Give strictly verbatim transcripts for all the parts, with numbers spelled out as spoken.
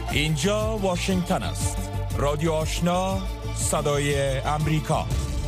اینجا واشنگتن است. رادیو آشنا، صدای امریکا.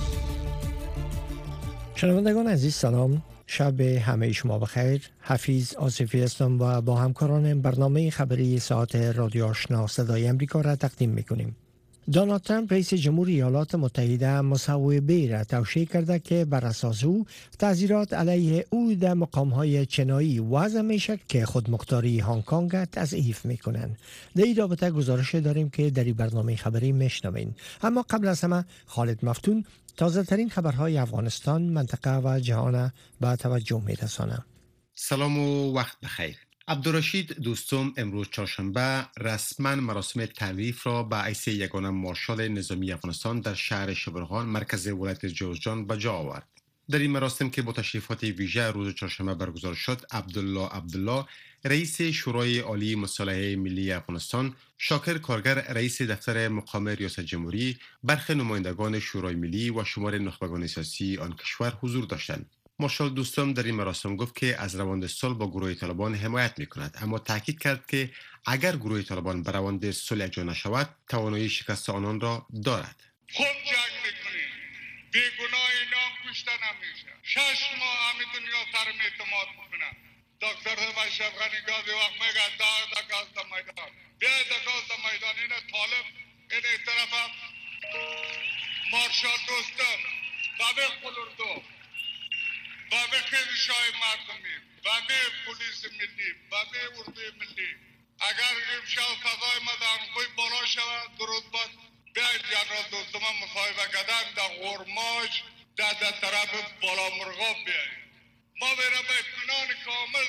شنوندگان عزیز سلام، شب همه شما بخیر. حفیظ آصفی هستم و با همکاران برنامه خبری ساعت رادیو آشنا صدای امریکا را تقدیم میکنیم. دونالد ترامپ رئیس جمهور ایالات متحده مصوبه را توشیح کرده که بر اساس او تعزیرات علیه او در مقام‌های چینایی وضع میشد که خودمختاری هنگ کنگ تضعیف میکنند. در این رابطه گزارش داریم که در این برنامه خبری میشنوین. اما قبل از همه خالد مفتون تازه ترین خبرهای افغانستان، منطقه و جهان به توجه میرسانه. سلام و وقت بخیر. عبدالرشید دوستم امروز چهارشنبه رسما مراسم تعریف را به حیث یگانه مارشال نظامی افغانستان در شهر شبرغان مرکز ولایت جوزجان به جا آورد. در این مراسم که با تشریفات ویژه روز چهارشنبه برگزار شد، عبدالله عبدالله رئیس شورای عالی مصالحه ملی افغانستان، شاکر کارگر رئیس دفتر مقام ریاست جمهوری، برخی نمایندگان شورای ملی و شمار نخبگان سیاسی آن کشور حضور داشتند. مارشال دوستم در این مراسم گفت که از روند صلح با گروه طالبان حمایت می‌کند، اما تاکید کرد که اگر گروه طالبان به روند صلح اجرا نشود توانایی شکست آنان را دارد. خوب جنگ می‌کنید، بیگناه نام کشته نمیشه. شش ماه همه دنیا سرم اعتماد می‌کنه. دکتر اشرف غنی گاوی وقت میگه دا دکاز دا میدان بیا دکاز دا میدان این طالب این طرف مارشال دوستم بابه خلردو بابه خیلی شای مردمی بابه پولیس ملی بابه اردوی ملی اگر امشب سزای مدام خوی بالا شود درود باد بیاید جنرال دوستم مصاحبه کردن در غرماج در در طرف بالا مرغاب بیاید. ما برای به اطمینان کامل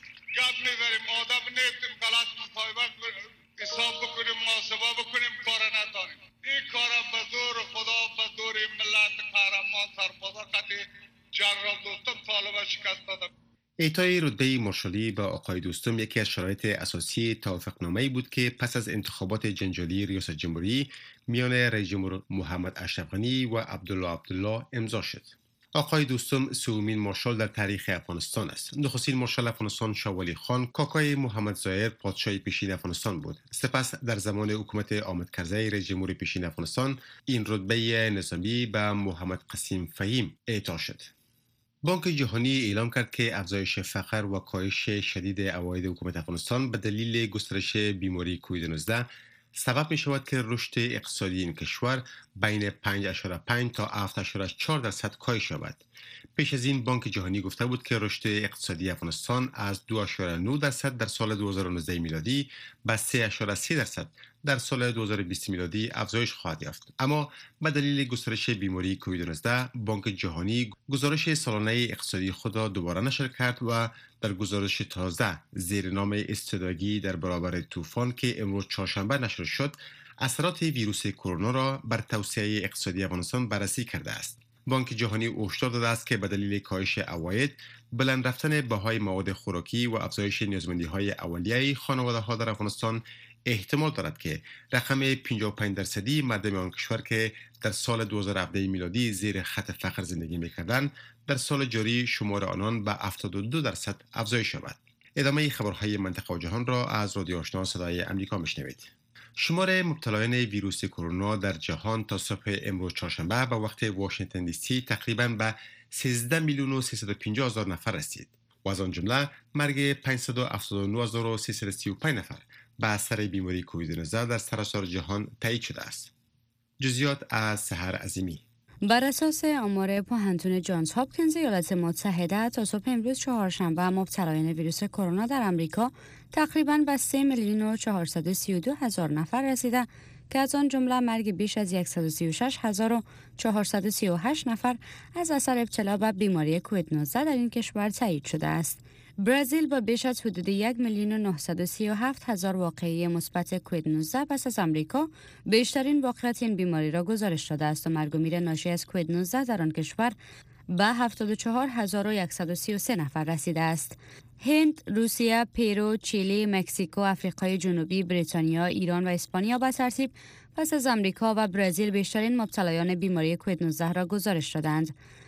گپ میبریم، آدم نیستیم غلط مصاحبه حساب بکنیم، محاسبه بکنیم، کار نداریم. این کار به زور خدا، به زور ملت قهرمان سربازا قطعی جنرال دوستم طالب شکست دادم. اعطای رتبه مارشالی به آقای دوستم یکی از شرایط اساسی توافقنامه‌ای بود که پس از انتخابات جنجالی ریاست جمهوری میان رئیس جمهور محمد اشرف غنی و عبدالله عبدالله امضا شد. آقای دوستم سومین مارشال در تاریخ افغانستان است. نخستین مارشال افغانستان شاه ولی خان کاکای محمد ظاهر پادشاه پیشین افغانستان بود. سپس در زمان حکومت حامد کرزی رئیس جمهور پیشین افغانستان این رتبه نظامی به محمد قسیم فهیم اعطا شد. بانک جهانی اعلام کرد که افزایش فقر و کاهش شدید عواید حکومت افغانستان به دلیل گسترش بیماری کووید نوزده سبب می شود که رشد اقتصادی این کشور بین پنج اشاره پنج تا هفت اشاره چهار درصد کاهش یابد. پیش از این بانک جهانی گفته بود که رشد اقتصادی افغانستان از دو اشاره نه درصد در سال دو هزار و نوزده میلادی به سه اشاره سه درصد در سال دو هزار و بیست میلادی افزایش خواهد یافت. اما به دلیل گسترش بیماری کووید نوزده بانک جهانی گزارش سالانه اقتصادی خود را دوباره نشر کرد و در گزارش تازه زیر نام استعدادی در برابر طوفان که امروز چهارشنبه نشر شد، اثرات ویروس کرونا را بر توسعه اقتصادی افغانستان بررسی کرده است. بانک جهانی هشدار داده است که به دلیل کاهش عواید، بلند رفتن بهای مواد خوراکی و افزایش نیازمندی‌های اولیه خانواده‌ها در افغانستان احتمال دارد که رقم پنجاه و پنج درصدی مردم آن کشور که در سال دو هزار و هفده میلادی زیر خط فقر زندگی می‌کردند، در سال جاری شمار آنان به هفتاد و دو درصد افزایش یابد. ادامه خبرهای منطقه و جهان را از رادیو آشنا صدای امریکا میشنوید. شمار مبتلایان ویروس کرونا در جهان تا صبح امروز چهارشنبه به وقت واشنگتن دی سی تقریباً به سیزده میلیون و سیصد و پنجاه هزار نفر رسید و از آن جمله مرگ پانصد و هفتاد و نه هزار و سیصد و سی و پنج نفر به اثر بیماری کووید نوزده در سراسر جهان تایید شده است. جزئیات از سحر عظیمی. بر اساس آمار پوهنتون جانز هاپکینز ایالات متحده تا صبح امروز چهارشنبه مبتلایان ویروس کرونا در امریکا تقریباً به سه میلیون و چهارصد و سی و دو هزار نفر رسیده که از آن جمله مرگ بیش از صد و سی و شش هزار و چهارصد و سی و هشت نفر از اثر ابتلا به بیماری کووید نوزده در این کشور تایید شده است. برزیل با بیش از حدود یک میلیون و نهصد و سی و هفت هزار واقعه مثبت کووید نوزده پس از امریکا بیشترین واقعیت این بیماری را گزارش داده است و مرگ و میر ناشی از کووید نوزده در آن کشور به هفتاد و چهار هزار و صد و سی و سه نفر رسیده است. هند، روسیه، پرو، چیلی، مکزیکو، آفریقای جنوبی، بریتانیا، ایران و اسپانیا به ترتیب پس از امریکا و برزیل بیشترین مبتلایان بیماری کووید نوزده را گزارش دادند.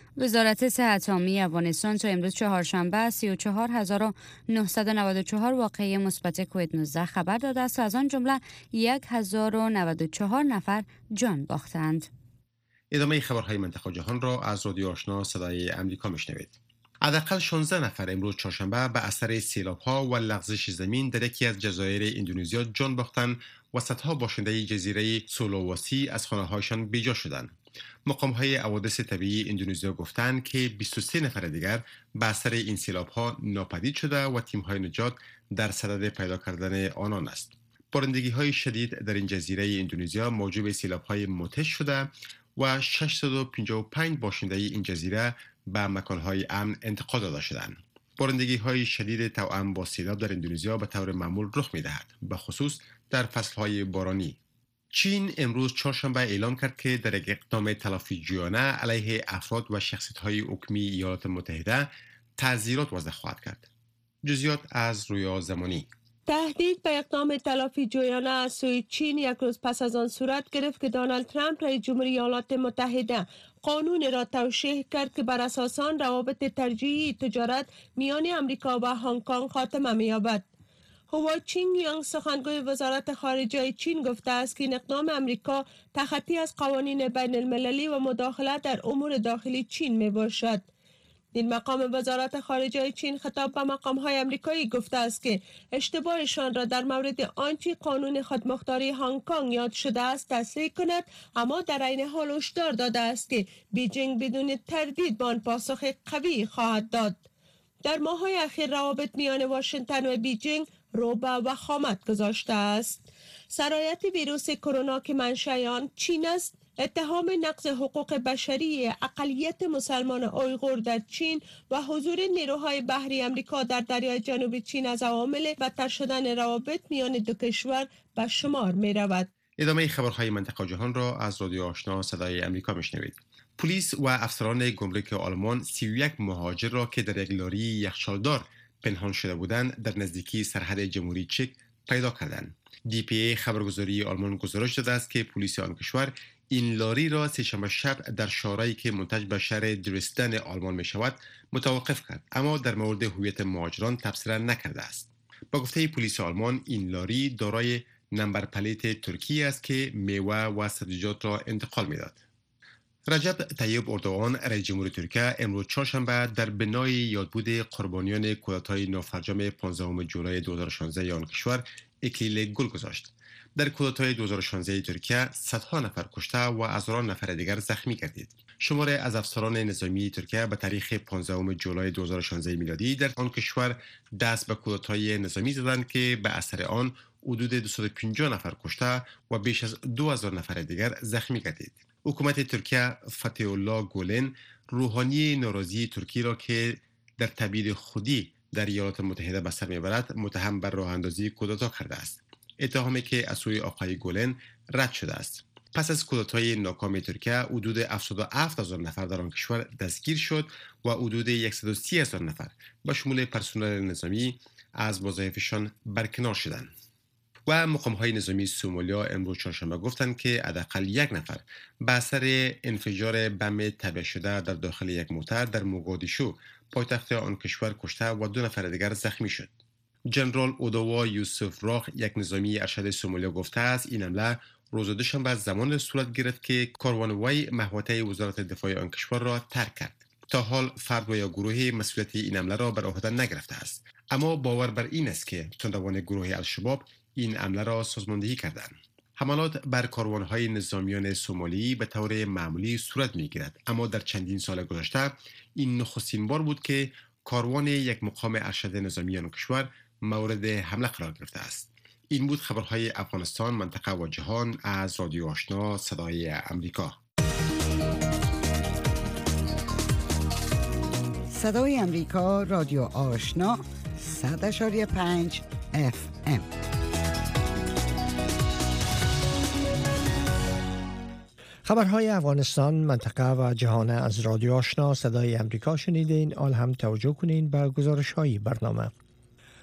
وزارت صحت عامه افغانستان تا امروز چهارشنبه سی و چهار هزار و نهصد و نود و چهار واقعه مثبت کووید نوزده خبر داده است و از آن جمله هزار و نود و چهار نفر جان باختند. ادامه خبرهای منطقه و جهان را از رادیو آشنا صدای امریکا میشنوید. حداقل شانزده نفر امروز چهارشنبه به اثر سیلاب‌ها و لغزش زمین در یکی از جزایر اندونزیا جان باختند و صدها باشنده جزیره سولوواسی از خانه‌هایشان بیجا شدند. مقام‌های حوادث طبیعی اندونزیا گفتند که بیست و سه نفر دیگر به اثر این سیلاب‌ها ناپدید شده و تیم‌های نجات در صدد پیدا کردن آنان است. بارندگی‌های شدید در این جزیره اندونزیا موجب سیلاب‌های متش شده و ششصد و پنجاه و پنج باشنده این جزیره به مکان‌های امن انتقال داده شدند. بارندگی‌های شدید توأم با سیلاب در اندونزیا به طور معمول رخ می‌دهد، به خصوص در فصل‌های بارانی. چین امروز چهارشنبه اعلام کرد که در یک اقدام تلافی‌جویانه علیه افراد و شخصیت‌های حکومی ایالات متحده تعزیرات وضع خواهد کرد. جزئیات از رویا زمانی. تهدید به اقدام تلافی جویانه از سوی چین یک روز پس از آن صورت گرفت که دونالد ترامپ رئیس جمهوری ایالات متحده قانون را توشیح کرد که بر اساس آن روابط ترجیحی تجارت میان امریکا و هنگ کنگ خاتمه می‌یابد. هوا چینگ یانگ سخنگوی وزارت خارجه چین گفته است که این اقدام امریکا تخطی از قوانین بین المللی و مداخله در امور داخلی چین می باشد. این مقام وزارت خارجه چین خطاب به مقام‌های آمریکایی گفته است که اشتباهشان را در مورد آنچه قانون خودمختاری هنگ کنگ یاد شده است تصحیح کند، اما در عین حال هشدار داده است که بیجینگ بدون تردید به آن پاسخ قوی خواهد داد. در ماه‌های اخیر روابط میان واشنگتن و بیجینگ رو به وخامت گذاشته است. سرایت ویروس کرونا که منشأ آن چین است، اتهام نقض حقوق بشری اقلیت مسلمان اویغور در چین و حضور نیروهای بحری آمریکا در دریای جنوب چین از عوامل بدتر شدن روابط میان دو کشور به شمار می رود. ادامه خبرهای منطقه و جهان را از رادیو آشنا صدای امریکا میشنوید. پلیس و افسران گمرک آلمان سی و یک مهاجر را که در یک لاری یخچالدار پنهان شده بودند در نزدیکی سرحد جمهوری چک پیدا کردند. دی پی ای خبرگزاری آلمان گزارش داده است که پلیس آن کشور این لاری را سه‌شنبه شب در شارعی که منتج به شهر درستن آلمان می شود متوقف کرد، اما در مورد هویت مهاجران تبصره نکرده است. با گفته پلیس آلمان این لاری دارای نمبر پلیت ترکی است که میوه و سبزیجات را انتقال میداد. رجب طیب اردوغان رئیس جمهور ترکیه امروز چهارشنبه در بنای یادبود قربانیان کودتای نافرجام پانزدهم جولای دو هزار و شانزده آن کشور اکلیل گل گذاشت. در کودتای دو هزار و شانزده ترکیه صدها نفر کشته و هزاران نفر دیگر زخمی گردید. شمار از افسران نظامی ترکیه به تاریخ پانزدهم جولای دو هزار و شانزده میلادی در آن کشور دست به کودتای نظامی زدند که به اثر آن حدود دویست و پنجاه نفر کشته و بیش از دو هزار نفر دیگر زخمی گردید. حکومت ترکیه فتح الله گولن روحانی ناراضی ترکی را که در تبعید خودی در ایالات متحده به سر میبرد متهم بر راه اندازی کودتا کرده است. اتهامی که از سوی آقای گولن رد شده است. پس از کودتای ناکام ترکیه حدود هفتاد و هفت هزار نفر در آن کشور دستگیر شد و حدود صد و سی هزار نفر به شمول پرسنل نظامی از وظایفشان برکنار شدند. و مقام‌های نظامی سومالیا امروز چهارشنبه گفتند که حداقل یک نفر به اثر انفجار بم تبعه شده در داخل یک موتر در موگادیشو پایتخت آن کشور کشته و دو نفر دیگر زخمی شد. جنرال اودوا یوسف راخ یک نظامی ارشد سومالیا گفته است این حمله روز دوشنبه زمان صورت گرفت که کاروانوای محوطه وزارت دفاع آن کشور را ترک کرد. تا حال فرد و یا گروهی مسئولیت این حمله را بر عهده نگرفته است، اما باور بر این است که تندروان گروه الشباب این حمله را سازماندهی کردند. حملات بر کاروانهای نظامیان سومالی به طور معمولی صورت می‌گیرد، اما در چندین سال گذشته این نخستین بار بود که کاروان یک مقام ارشد نظامی آن کشور مورد حمله قرار گرفته است. این بود خبرهای افغانستان، منطقه و جهان از رادیو آشنا صدای امریکا. صدای امریکا، رادیو آشنا، صد اشاری پنج اف ام. خبرهای افغانستان، منطقه و جهان از رادیو آشنا صدای امریکا شنیدین. آل هم توجه کنین به گزارش‌های برنامه.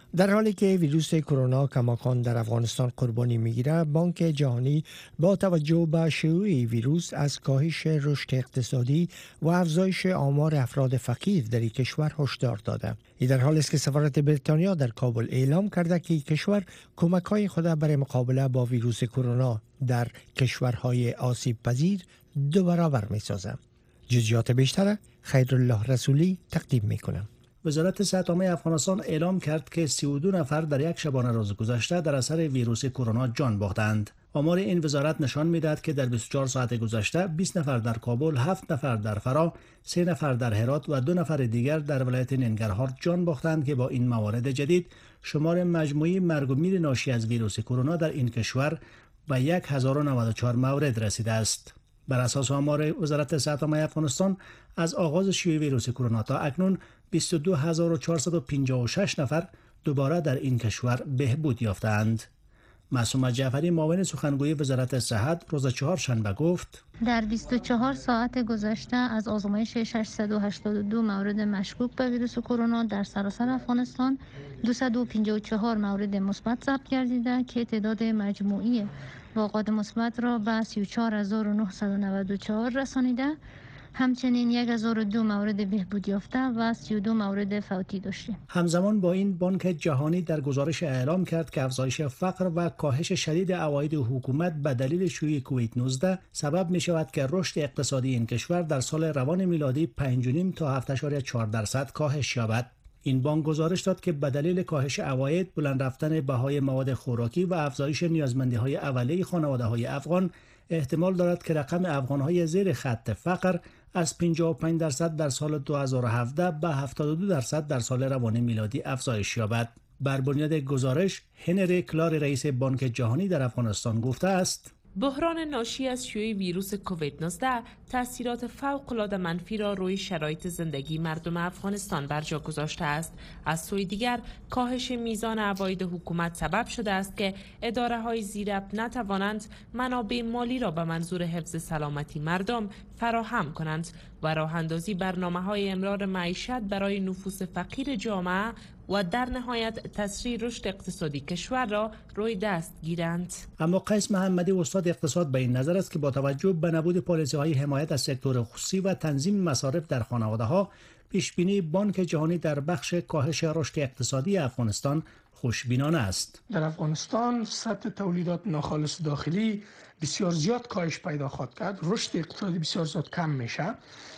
در حالی که ویروس کرونا کماکان در افغانستان قربانی میگیره، بانک جهانی با توجه به شیوع ویروس از کاهش رشد اقتصادی و افزایش آمار افراد فقیر در این کشور هشدار داده. این در حالی است که سفارت بریتانیا در کابل اعلام کرده که کشور کمک‌های خود برای مقابله با ویروس کرونا در کشورهای آسیب پذیر دو برابر می‌سازد. جزئیات بیشتر خیرالله رسولی تقدیم می‌کنه. وزارت صحت عامه افغانستان اعلام کرد که سی و دو نفر در یک شبانه روز گذشته در اثر ویروس کرونا جان باختند. آمار این وزارت نشان می‌دهد که در بیست و چهار ساعت گذشته بیست نفر در کابل، هفت نفر در فرا، سه نفر در هرات و دو نفر دیگر در ولایت ننگرهار جان باختند که با این موارد جدید شمار مجموعی مرگ و میر ناشی از ویروس کرونا در این کشور به هزار و نود و چهار مورد رسیده است. بر اساس آمار وزارت صحت عامه افغانستان از آغاز شیوع ویروس کرونا تا اکنون بیست و دو هزار و چهارصد و پنجاه و شش نفر دوباره در این کشور بهبود یافتند. معصومه جعفری معاون سخنگوی وزارت صحت روز چهارشنبه گفت در بیست و چهار ساعت گذشته از آزمایش ششصد و هشتاد و دو مورد مشکوک به ویروس کرونا در سراسر افغانستان دویست و پنجاه و چهار مورد مثبت ثبت گردیده که تعداد مجموعی واقعات مثبت را به سی و چهار هزار و نهصد و نود و چهار رسانیده. همچنین هزار و دو مورد بهبود یافته و سی و دو مورد فوتی داشتیم. همزمان با این بانک جهانی در گزارش اعلام کرد که افزایش فقر و کاهش شدید عواید حکومت به دلیل شیوع کووید نوزده سبب می شود که رشد اقتصادی این کشور در سال روان میلادی پنج و نیم تا هفت اشاریه چهار درصد کاهش یابد. این بانک گزارش داد که به دلیل کاهش عواید، بلند رفتن بهای مواد خوراکی و افزایش نیازمندی‌های اولیه خانواده‌های افغان احتمال دارد که رقم افغان‌های زیر خط فقر از پنجاه و پنج درصد در سال دو هزار و هفده به هفتاد و دو درصد در سال روان میلادی افزایش یابد. بر بنیاد گزارش، هنری کلار رئیس بانک جهانی در افغانستان گفته است: بحران ناشی از شیوع ویروس کووید نوزده تاثیرات فوق‌العاده منفی را روی شرایط زندگی مردم افغانستان بر جا گذاشته است. از سوی دیگر کاهش میزان عواید حکومت سبب شده است که اداره‌های زیرب نتوانند منابع مالی را به منظور حفظ سلامتی مردم فراهم کنند و راه اندازی برنامه‌های امرار معیشت برای نفوس فقیر جامعه و در نهایت تسریع رشد اقتصادی کشور را روی دست گیرند. اما قیس محمدی استاد اقتصاد به این نظر است که با توجه به نبود پالیسی‌های حمایت از سکتور خصوصی و تنظیم مصارف در خانواده‌ها، پیشبینی بانک جهانی در بخش کاهش رشد اقتصادی افغانستان خوشبینانه است. در افغانستان سطح تولیدات ناخالص داخلی بسیار زیاد کاهش پیدا خواهد کرد. رشد اقتصادی بسیار زیاد کم میشه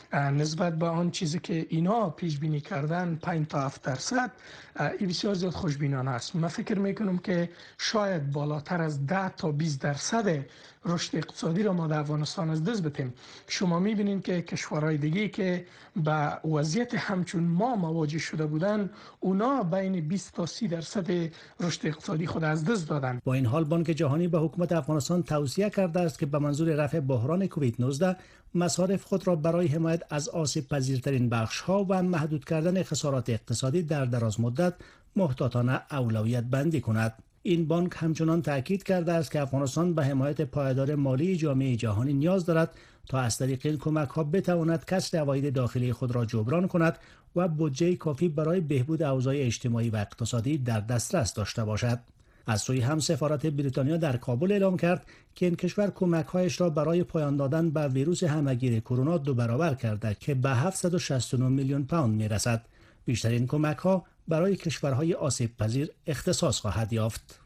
نسبت به آن چیزی که اینا پیش بینی کردن پنج تا هفت درصد. این بسیار زیاد خوشبینانه است. من فکر میکنم که شاید بالاتر از ده تا بیست درصد رشد اقتصادی را ما در افغانستان از دست بدیم. شما میبینید که کشورهای دیگه که به وضعیت همچون ما مواجه شده بودن، اونا بین بیست تا سی درصد رشد اقتصادی خود از دست دادن. با این حال بانک جهانی به حکومت افغانستان توصیه کرده است که به منظور رفع بحران کووید نوزده مصارف خود را برای حمایت از آسیب پذیرترین بخش‌ها و محدود کردن خسارات اقتصادی در دراز مدت محتاطانه اولویت بندی کند. این بانک همچنان تاکید کرده است که افغانستان به حمایت پایدار مالی جامعه جهانی نیاز دارد تا از طریق این کمک‌ها بتواند کسر عواید داخلی خود را جبران کند و بودجه کافی برای بهبود اوضاع اجتماعی و اقتصادی در دسترس داشته باشد. از سوی هم سفارت بریتانیا در کابل اعلام کرد که این کشور کمک‌هایش را برای پایان دادن به ویروس همه‌گیر کرونا دو برابر کرده که به هفتصد و شصت و نه میلیون پوند میرسد. بیشترین کمک‌ها برای کشورهای آسیب پذیر اختصاص خواهد یافت.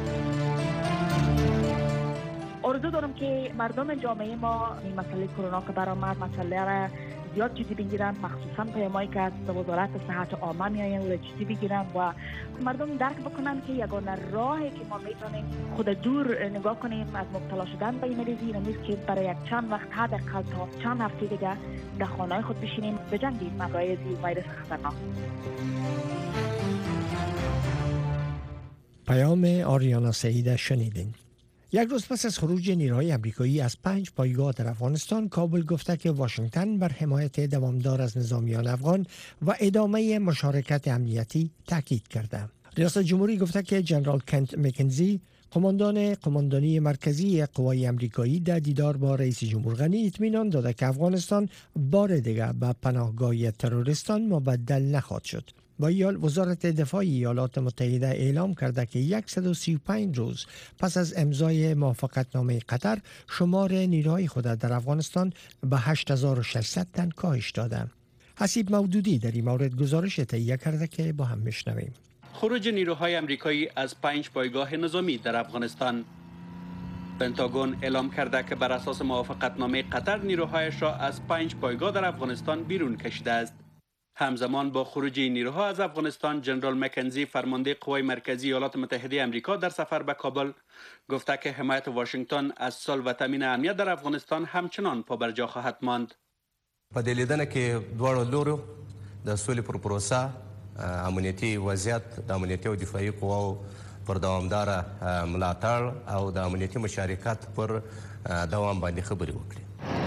آرزو دارم که مردم جامعه ما این مسئله کرونا که برآمد مسئله را زیاد جدی بگیرن، مخصوصا پیامایی که از وزارت صحت عامه میآیند و جدی بگیرن و مردم درک بکنن که یگانه راهی که ما میتونیم خود دور نگاه کنیم از مبتلا شدن به این مریضی این نیست که برای یک چند وقت حداقل تا چند هفته دیگه در خانه‌های خود بشینیم بجنگیم مقایض ویروس خطرناک. پیام آریانا سعید شنیدین. یک روز پس از خروج نیروهای آمریکایی از پنج پایگاه در افغانستان، کابل گفته که واشنگتن بر حمایت دوامدار از نظامیان افغان و ادامه مشارکت امنیتی تاکید کرده. ریاست جمهوری گفته که جنرال کنت مکنزی، قماندان قماندانی مرکزی قوای آمریکایی، در دیدار با رئیس جمهور غنی اطمینان داده که افغانستان بار دیگر به پناهگاه تروریستان مبدل نخواهد شد. با ایال وزارت دفاع ایالات متحده اعلام کرده که صد و سی و پنج روز پس از امضای موافقتنامه قطر شمار نیروهای خود در افغانستان به هشت هزار و ششصد تن کاهش داده. حسیب مودودی در این مورد گزارش تهیه کرده که با هم میشنویم. خروج نیروهای امریکایی از پنج پایگاه نظامی در افغانستان. پنتاگون اعلام کرده که بر اساس موافقتنامه قطر نیروهایش را از پنج پایگاه در افغانستان بیرون کشیده است. همزمان با خروج نیروها از افغانستان، جنرال مکنزی فرمانده قوای مرکزی ایالات متحده آمریکا در سفر به کابل گفته که حمایت واشنگتن از صلح و تامین امنیت در افغانستان همچنان پابرجا خواهد ماند. په دې لیدنه کې دواړو لورو د سولې پر پروسه امنیتي وضعیت د امنیتي او دفاعي قواو پر دوامداره ملاتړ او د امنیتي مشارکت پر دوام باندې خبرې وکړي.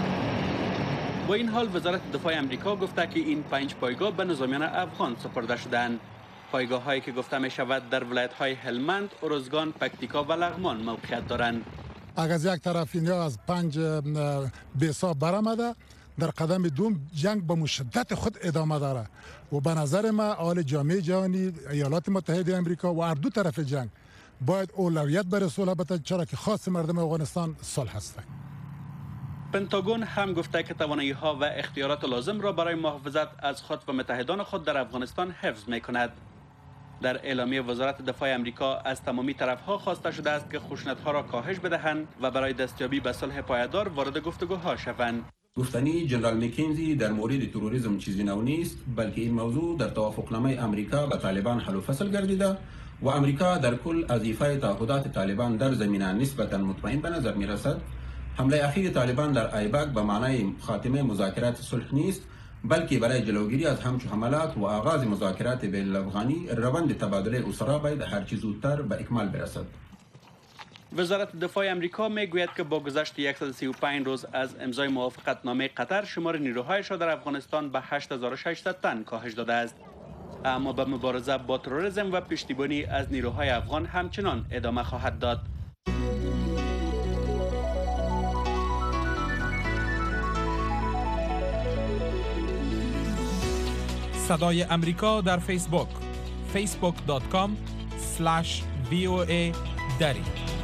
با این حال وزارت دفاع آمریکا گفته که این پنج پایگاه به نظامیان افغان سپرده شدند. پایگاه هایی که گفته می شود در ولایت های هلمند، ارزگان، پکتیکا و لغمان موقعیت دارند. اگر از یک طرف اینها از پنج بیسا برآمده، در قدم دوم جنگ به مشدت خود ادامه داره و به نظر ما آل جامعه جهانی، ایالات متحده آمریکا و هر دو طرف جنگ باید اولویت بر صلح بده، چرا که خاص مردم افغانستان صلح هستند. پنتاگون هم گفته که توانایی ها و اختیارات لازم را برای محافظت از خود و متحدان خود در افغانستان حفظ می کند. در اعلامیه وزارت دفاع آمریکا از تمامی طرف ها خواسته شده است که خشونت ها را کاهش بدهند و برای دستیابی به صلح پایدار وارد گفتگوها شوند. گفتنی جنرال مکینزی در مورد تروریسم چیزی نو نیست، بلکه این موضوع در توافقنامه آمریکا با طالبان حل و فصل گردیده و آمریکا در کل از ایفای تعهدات طالبان در زمینه نسبتا مطمئن به نظر می رسد. حمله اخیر طالبان در ایبک به معنای خاتمه مذاکرات صلح نیست، بلکه برای جلوگیری از همچو حملات و آغاز مذاکرات بین الافغانی روند تبادله اسرا باید هر چه زودتر به اکمال برسد. وزارت دفاع آمریکا میگوید که با گذشت صد و سی و پنج روز از امضای موافقتنامه قطر، شمار نیروهایش را در افغانستان به هشت هزار و ششصد تن کاهش داده است. اما به مبارزه با تروریسم و پشتیبانی از نیروهای افغان همچنان ادامه خواهد داد. صدای امریکا در فیسبوک فیسبوک دات کام اسلش وی او ای دری.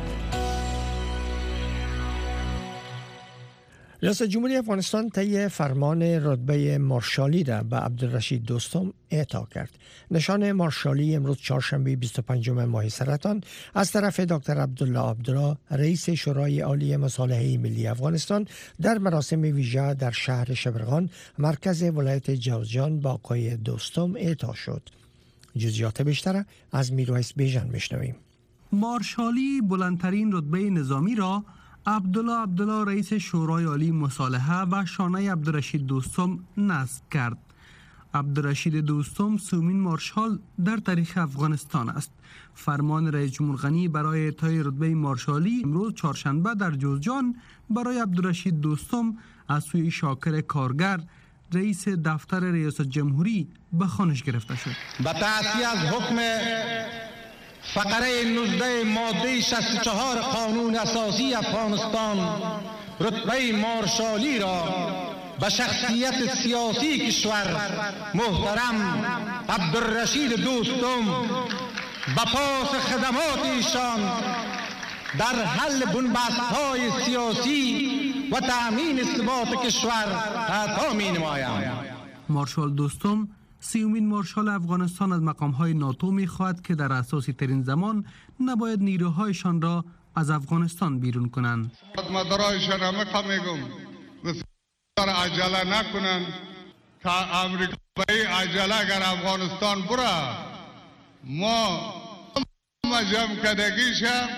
ریاست جمهوری افغانستان طی فرمان رتبه مارشالی را به عبدالرشید دوستم اعطا کرد. نشان مارشالی امروز چهارشنبه بیست و پنجم ماه سرطان از طرف دکتر عبدالله عبدالله رئیس شورای عالی مصالحه ملی افغانستان در مراسم ویژه در شهر شبرغان مرکز ولایت جوزجان با آقای دوستم اعطا شد. جزئیات بیشتر از میرویس بیژن میشنویم. مارشالی بلندترین رتبه نظامی را عبدالله عبدالله رئیس شورای عالی مصالحه و شانه عبدالرشید دوستم نصب کرد. عبدالرشید دوستم سومین مارشال در تاریخ افغانستان است. فرمان رئیس جمهور غنی برای اعطای رتبه مارشالی امروز چهارشنبه در جوزجان برای عبدالرشید دوستم از سوی شاکر کارگر رئیس دفتر ریاست جمهوری به خوانش گرفته شد. با تعصی از حکم فقره نوزده ماده شصت و چهار قانون اساسی افغانستان رتبه مارشالی را به شخصیت سیاسی کشور محترم عبدالرشید دوستم به پاس خدمات ایشان در حل بنبست‌های سیاسی و تأمین ثبات کشور عطا می‌نمایم. مارشال دوستم سیومین مارشال افغانستان از مقام‌های ناتو می‌خواهد که در اساسی ترین زمان نباید نیروهایشان را از افغانستان بیرون کنند. مدارایشان هم میگم بسیار عجله نکنند که امریکا به عجله اگر افغانستان بره ما جمع کدگیشم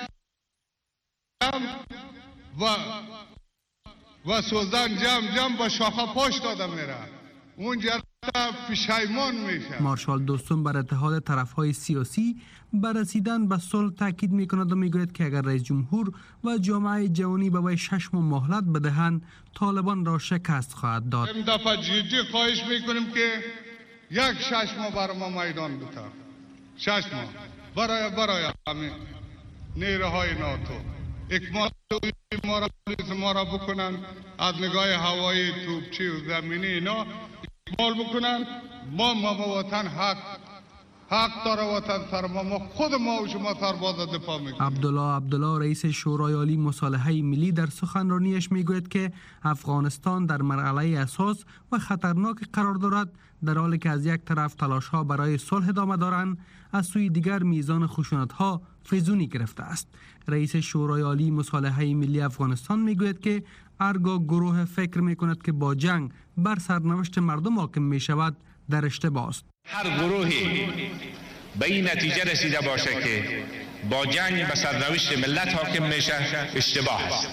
و و سوزن جمع جمع با شاخه پاش داده میره اونجا پشیمان میشه. مارشال دوستم بر اتحاد طرفهای سیاسی بر رسیدن به صلح تاکید میکند و میگوید که اگر رئیس جمهور و جامعه جهانی به وی شش ماه مهلت بدهند طالبان را شکست خواهد داد. این دفعه جدی خواهش میکنیم که یک شش ماه برای ما میدان بده. شش ماه برای برای همین نیروهای ناتو اکمال ما را ما را بکنن، از نگاه هوایی توپچی و زمینی اینا اکمال بکنن. ما ما وطن حق حق داره وطن سر ما، ما خود ما و شما سرباز دفاع میکنیم. عبدالله عبدالله رئیس شورای عالی مصالحه ملی در سخنرانیش میگوید که افغانستان در مرحله اساس و خطرناک قرار دارد، در حالی که از یک طرف تلاش ها برای صلح ادامه دارند، از سوی دیگر میزان خشونت ها فزونی گرفته است. رئیس شورای عالی مصالحه ملی افغانستان میگوید که هرگاه گروه فکر میکند که با جنگ بر سرنوشت مردم حاکم میشود در اشتباه است. هر گروهی به این نتیجه رسیده باشه که با جنگ به سرنوشت ملت حاکم میشه اشتباه است.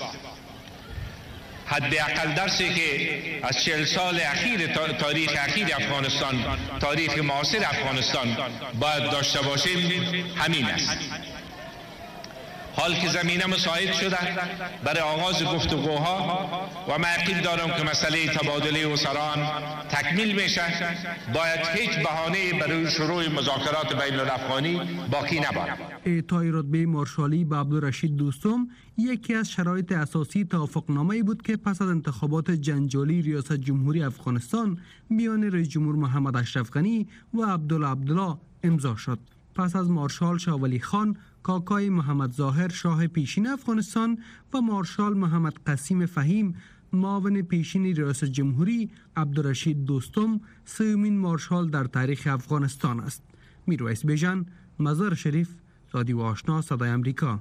حداقل درسی که از چهل سال اخیر تاریخ اخیر افغانستان، تاریخ معاصر افغانستان باید داشته باشیم همین است. حال که زمینه مساعد شده برای آغاز گفتگوها و من یقین دارم که مسئله تبادله اسران تکمیل میشه، باید هیچ بهانه‌ای برای شروع مذاکرات بین الافغانی باقی نباشد. اعطای رتبه مارشالی به عبدالرشید دوستم یکی از شرایط اساسی توافقنامه‌ای بود که پس از انتخابات جنجالی ریاست جمهوری افغانستان میان رئیس جمهور محمد اشرف غنی و عبدالله عبدالله امضا شد. پس از مارشال شاه ولی خان، کاکای محمد ظاهر شاه پیشین افغانستان و مارشال محمد قسیم فهیم معاون پیشین ریاست جمهوری، عبدالرشید دوستم سومین مارشال در تاریخ افغانستان است. میرویس بیژن، مزار شریف، رادیو آشنا صدای امریکا.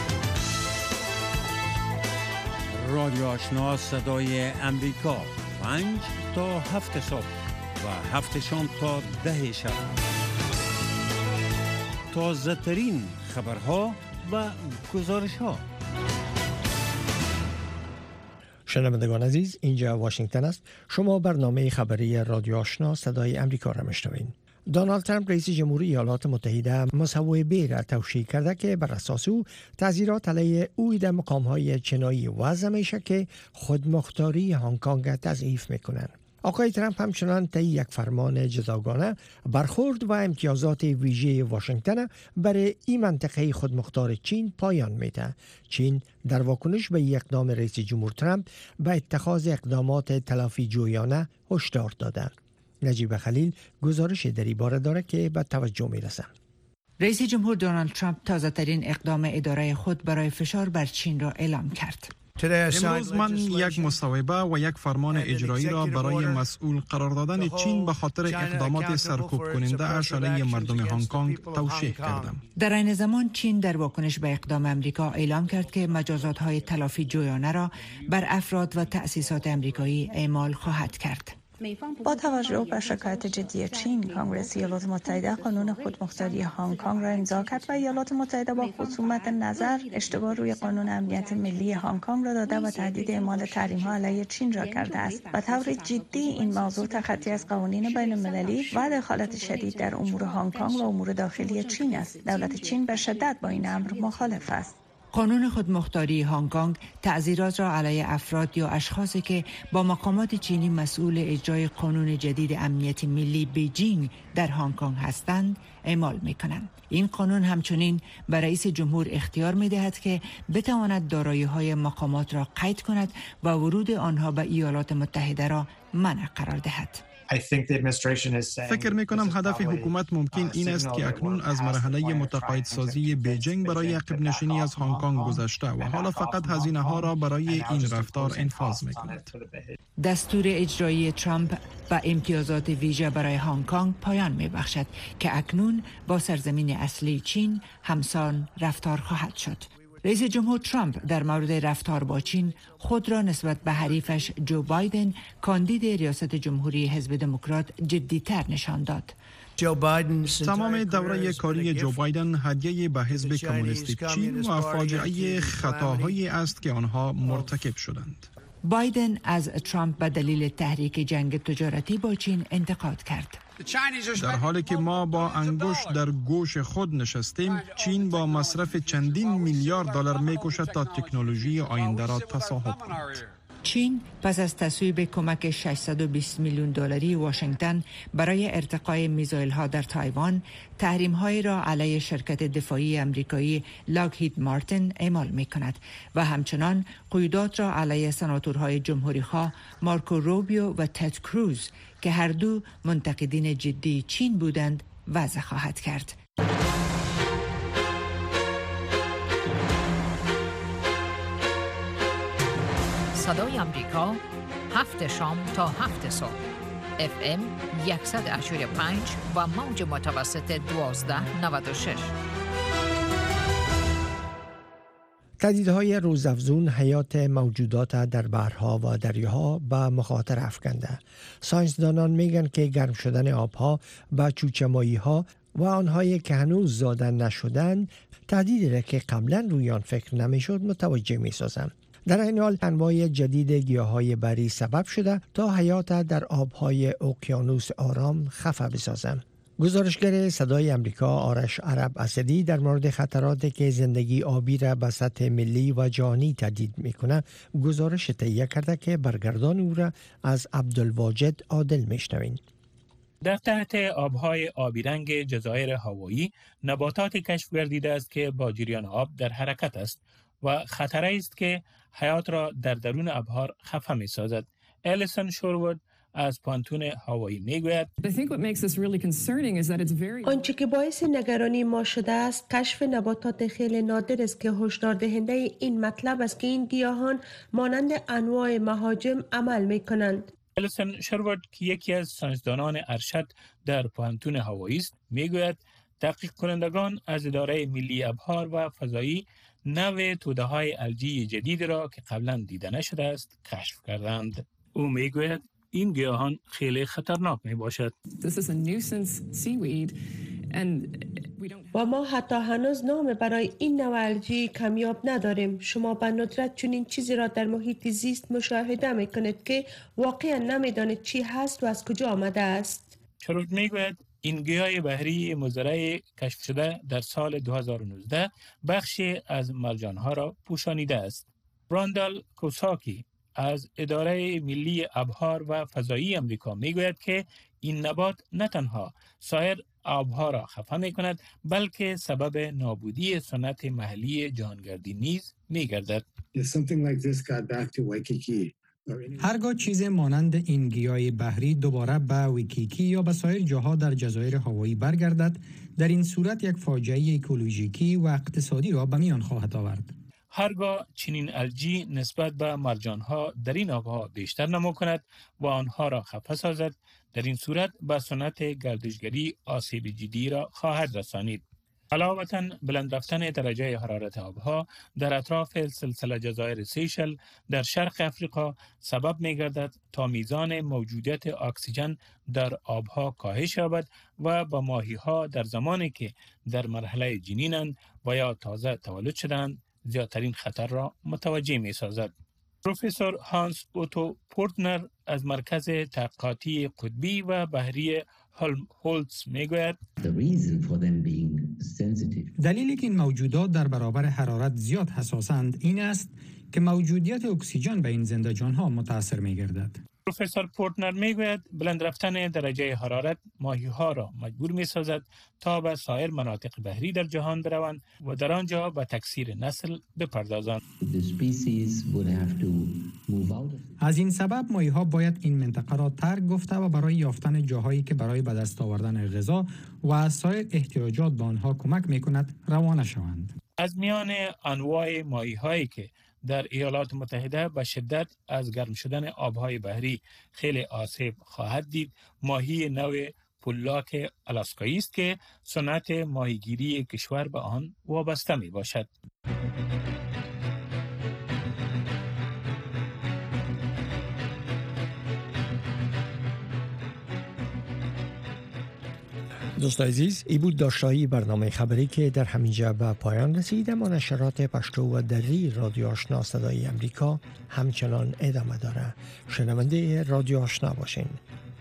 رادیو آشنا صدای امریکا، پنج تا هفت صبح و هفت شام تا ده شب. تازه ترین خبرها و گزارش ها. شنوندگان عزیز، اینجا واشنگتن است. شما برنامه خبری رادیو آشنا صدای امریکا را میشنوید. دونالد ترامپ رئیس جمهوری ایالات متحده مصوبه را توشیح کرده که بر اساس او تعزیرات علیه او در مقام‌های چینایی وضع میشه که خودمختاری هنگ کنگ تضعیف میکنند. آقای ترامپ همچنان طی یک فرمان جداگانه برخورد و امتیازات ویژه واشنگتن برای این منطقه خودمختار چین پایان میده. چین در واکنش به اقدام رئیس جمهور ترامپ به اتخاذ اقدامات تلافی جویانه هشدار داده. نجیب خلیل گزارش در این باره داره که به توجه میرسه. رئیس جمهور دونالد ترامپ تازه ترین اقدام اداره خود برای فشار بر چین را اعلام کرد. امروز من یک مصوبه و یک فرمان اجرایی را برای مسئول قرار دادن چین به خاطر اقدامات سرکوب کننده اش علیه مردم هنگ کنگ توشیح کردم. در این زمان چین در واکنش به اقدام امریکا اعلام کرد که مجازات‌های تلافی جویانه را بر افراد و تأسیسات امریکایی اعمال خواهد کرد. با توجه به شکایت جدی چین، کنگره ایالات متحده قانون خودمختاری هنگ کنگ را امضا کرد و ایالات متحده با خصومت نظر اشتباه روی قانون امنیت ملی هنگ کنگ را داده و تهدید اعمال تحریم‌ها علیه چین را کرده است. به طور جدی این موضوع تخطی از قوانین بین المللی و دخالت شدید در امور هنگ کنگ و امور داخلی چین است. دولت چین به شدت با این امر مخالف است. قانون خودمختاری هنگ کنگ تعزیرات را علیه افراد یا اشخاصی که با مقامات چینی مسئول اجرای قانون جدید امنیت ملی بیجینگ در هنگ کنگ هستند اعمال می‌کنند. این قانون همچنین به رئیس جمهور اختیار می‌دهد که بتواند دارایی‌های مقامات را قید کند و ورود آنها به ایالات متحده را منع قرار دهد. فکر می کنم هدف حکومت ممکن این است که اکنون از مرحله متقاعد سازی بیجینگ برای عقب نشینی از هنگ کنگ گذشته و حالا فقط هزینه ها را برای این رفتار انفاذ می کند. دستور اجرایی ترامپ و امتیازات ویژه برای هنگ کنگ پایان می بخشد که اکنون با سرزمین اصلی چین همسان رفتار خواهد شد. رئیس جمهور ترامپ در مورد رفتار با چین خود را نسبت به حریفش جو بایدن کاندید ریاست جمهوری حزب دموکرات جدی‌تر نشان داد. تمام دوره کاری جو بایدن هدیه به حزب کمونیست چین و فاجعه خطاهایی است که آنها مرتکب شدند. بایدن از ترامپ به دلیل تحریک جنگ تجارتی با چین انتقاد کرد. در حالی که ما با انگشت در گوش خود نشستیم، چین با مصرف چندین میلیارد دلار می‌کوشد تا تکنولوژی آینده را تصاحب کند. چین پس از تصویب کمک ششصد و بیست میلیون دلاری واشنگتن برای ارتقای میزایل‌ها در تایوان، تحریم‌هایی را علیه شرکت دفاعی امریکایی لاکهید مارتین اعمال می‌کند و همچنان قیودات را علیه سناتورهای جمهوری‌خواه مارکو روبیو و تد کروز که هر دو منتقدین جدی چین بودند وضع خواهد کرد. صدای آمریکا، هفت شام تا هفت صبح، اف ام صد و هشتاد و پنج و موج متوسط دوازده نود و شش. تهدیدهای روزافزون حیات موجودات در بحرها و دریاها به مخاطر افکنده. ساینسدانان میگن که گرم شدن آبها و چوچمایی‌ها و آنهایی که هنوز زاده نشدن تهدیدی را که قبلا روی آن فکر نمیشد متوجه میسازند. در این حال انواع جدید گیاهای بری سبب شده تا حیات در آبهای اقیانوس آرام خفه بسازند. گزارشگر صدای امریکا آرش عرب اسدی در مورد خطراتی که زندگی آبی را به سطح ملی و جهانی تهدید میکنه گزارش تهیه کرده که برگردان او را از عبدالواجد عادل میشنوین. در تحت آبهای آبی رنگ جزایر هاوایی نباتات کشف گردیده است که با جریان آب در حرکت است و خطری است که حیات را در درون ابحار خفه می سازد. الیسون شورود از پانتون هاوایی می گوید آنچه که باعث نگرانی ما شده است کشف نباتات خیلی نادر است که هشدار دهنده این مطلب است که این گیاهان مانند انواع مهاجم عمل می کنند. الیسون شورود که یکی از ساینسدانان ارشد در پانتون هاوایی است می گوید تحقیق کنندگان از اداره ملی ابحار و فضایی نوع توده های الجی جدید را که قبلا دیده نشده است کشف کردند. او می گوید این گیاهان خیلی خطرناک می باشد. و ما حتی هنوز نام برای این نوع الجی کمیاب نداریم. شما به ندرت چنین چیزی را در محیط زیست مشاهده می کنید که واقعا نمی دانید چی هست و از کجا آمده است. شروط می گوید این گیاه بحری مزرعه کشف شده در سال دو هزار و نوزده بخشی از مرجانها را پوشانیده است. براندال کوساکی از اداره ملی ابحار و فضایی امریکا میگوید که این نبات نه تنها سایر آبها را خفه می کند بلکه سبب نابودی سنت محلی جهانگردی نیز می گردد. هرگاه چیز مانند این گیاه بحری دوباره به ویکیکی یا به سایر جاها در جزایر هاوایی برگردد، در این صورت یک فاجعه اکولوژیکی و اقتصادی را به میان خواهد آورد. هرگاه چنین الجی نسبت به مرجانها در این آبها بیشتر نمو کند و آنها را خفه سازد، در این صورت به سنت گردشگری آسیب جدی را خواهد رسانید. علاوه بلند رفتن درجه حرارت آبها در اطراف سلسله جزایر سیشل در شرق افریقا سبب می گردد تا میزان موجودیت اکسیژن در آبها کاهش یابد و با ماهی ها در زمانی که در مرحله جنینند و یا تازه تولد شدند زیادترین خطر را متوجه می سازد. پروفسور هانس اوتو پورتنر از مرکز تحقیقاتی قطبی و بحری هولتز می گوید دلیلی که این موجودات در برابر حرارت زیاد حساسند این است که موجودیت اکسیژن به این زنده جانها متاثر می گردد. پروفسور پورتنر می گوید بلند رفتن درجه حرارت ماهی ها را مجبور می سازد تا به سایر مناطق بحری در جهان بروند و در آنجا به تکثیر نسل بپردازند. از این سبب ماهی ها باید این منطقه را ترک گفته و برای یافتن جاهایی که برای به دست آوردن غذا و سایر احتیاجات به آنها کمک می کند روانه شوند. از میان انواع ماهی هایی که در ایالات متحده به شدت از گرم شدن آبهای بحری خیلی آسیب خواهد دید ماهی نوع پولاک آلاسکایی است که صنعت ماهیگیری کشور به آن وابسته می باشد. دوستان عزیز، ای بود داشتایی برنامه خبری که در همینجا به پایان رسید. اما نشرات پشتو و دری رادیو آشنا صدای امریکا همچنان ادامه داره. شنونده رادیو آشنا باشین.